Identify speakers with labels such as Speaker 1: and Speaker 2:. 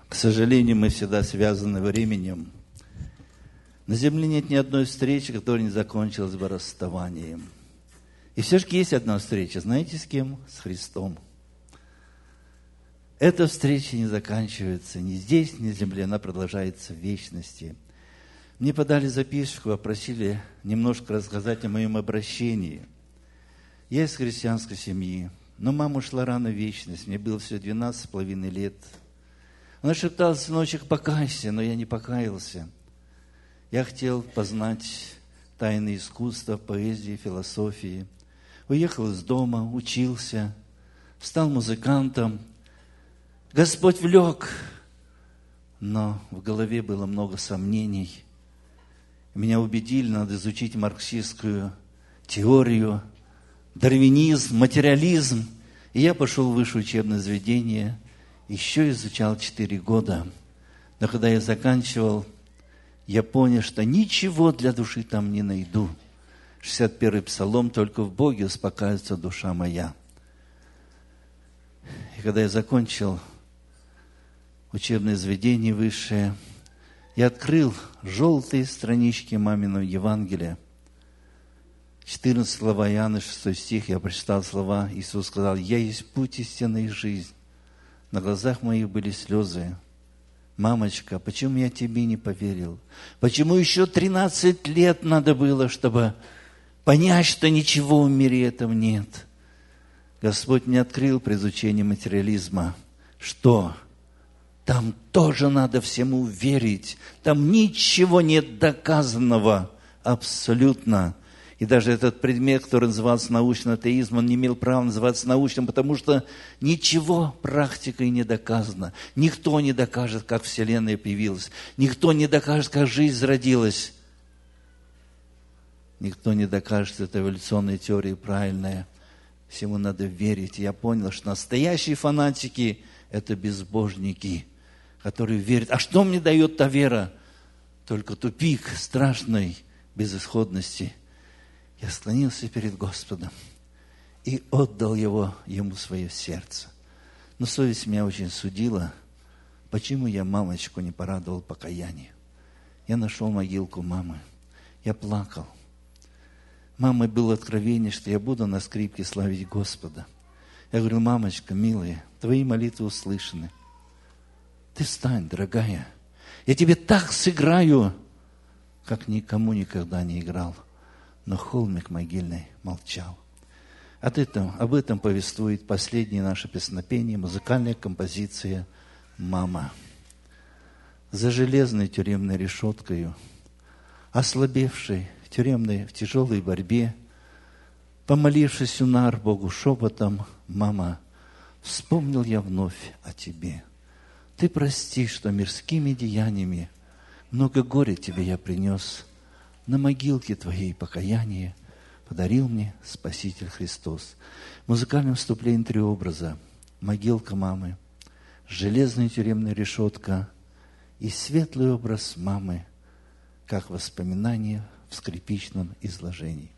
Speaker 1: К сожалению, мы всегда связаны временем. На земле нет ни одной встречи, которая не закончилась бы расставанием. И все-таки есть одна встреча. Знаете, с кем? С Христом. Эта встреча не заканчивается ни здесь, ни на земле. Она продолжается в вечности. Мне подали записку, попросили немножко рассказать о моем обращении. Я из христианской семьи, но мама ушла рано в вечность. Мне было всего 12,5 лет. Она шептала: сыночек, покайся, но я не покаялся. Я хотел познать тайны искусства, поэзии, философии. Уехал из дома, учился, стал музыкантом. Господь влек, но в голове было много сомнений. Меня убедили, надо изучить марксистскую теорию, дарвинизм, материализм. И я пошел в высшее учебное заведение, еще изучал 4 года. Но когда я заканчивал, я понял, что ничего для души там не найду. 61-й псалом: «Только в Боге успокаивается душа моя». И когда я закончил учебное заведение высшее, я открыл желтые странички маминого Евангелия. 14 глава Иоанна, 6 стих, я прочитал слова. Иисус сказал: «Я есть путь, истина и жизнь». На глазах моих были слезы. Мамочка, почему я тебе не поверил? Почему еще 13 лет надо было, чтобы понять, что ничего в мире этом нет? Господь мне открыл при изучении материализма, что там тоже надо всему верить. Там ничего нет доказанного абсолютно. И даже этот предмет, который назывался научный атеизм, он не имел права называться научным, потому что ничего практикой не доказано. Никто не докажет, как Вселенная появилась. Никто не докажет, как жизнь зародилась. Никто не докажет, что эта эволюционная теория правильная. Всему надо верить. И я понял, что настоящие фанатики – это безбожники, которые верят. А что мне дает та вера? Только тупик страшной безысходности. Я склонился перед Господом и отдал Ему свое сердце. Но совесть меня очень судила. Почему я мамочку не порадовал покаянию? Я нашел могилку мамы. Я плакал. Мамой было откровение, что я буду на скрипке славить Господа. Я говорю: мамочка, милая, твои молитвы услышаны. Ты встань, дорогая. Я тебе так сыграю, как никому никогда не играл. Но холмик могильный молчал. Об этом повествует последнее наше песнопение, музыкальная композиция «Мама». За железной тюремной решеткою, ослабевшей в тяжелой борьбе, помолившись у нар Богу шепотом: «Мама, вспомнил я вновь о тебе. Ты прости, что мирскими деяниями много горя тебе я принес. На могилке твоей покаяние подарил мне Спаситель Христос». В музыкальном вступлении 3 образа: могилка мамы, железная тюремная решетка и светлый образ мамы, как воспоминание в скрипичном изложении.